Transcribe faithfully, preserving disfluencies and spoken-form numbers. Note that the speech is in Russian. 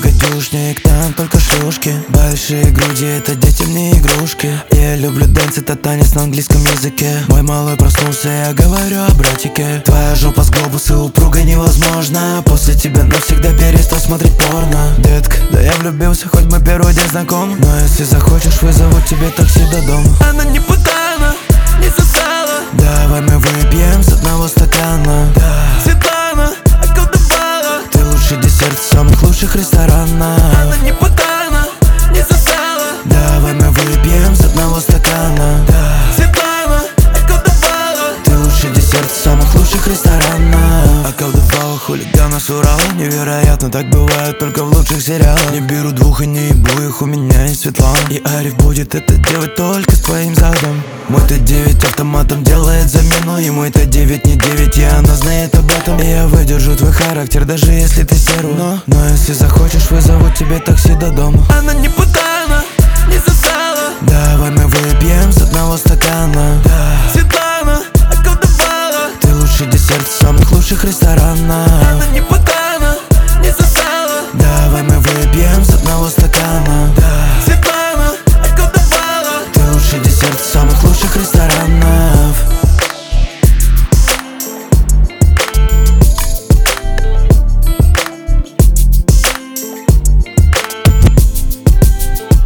гадюшник, там только шлюшки. Большие груди, это детям не игрушки. Я люблю дэнс, это танец на английском языке. Мой малой проснулся, я говорю о братике. Твоя жопа с глобуса упругой невозможно. После тебя навсегда перестал смотреть порно. Детка, да я влюбился, хоть мы первый день знакомы. Но если захочешь, вызову тебе такси до дома. Она не путана, не сосала. Давай мы выпьем с одного стакана. Да. Светлана, околдовала. Ты лучший десерт в самых лучших ресторанах. Она не путана, не сосала. Давай мы выпьем с одного стакана. Да. Светлана, околдовала. Ты лучший десерт в самых лучших ресторанах. Околдовала хулигана с Урала. Невероятно, так бывает только в лучших сериалах. Не беру двух и не ебу их, у меня есть Светлана. И Ариф будет это делать только с твоим задом. Мой Т девять автоматом делает замену. И мой Т девять не девять, и она знает об этом. И я выдержу твой характер, даже если ты стерва. Но, но если захочешь, вызову тебе такси до дома. Она не путана,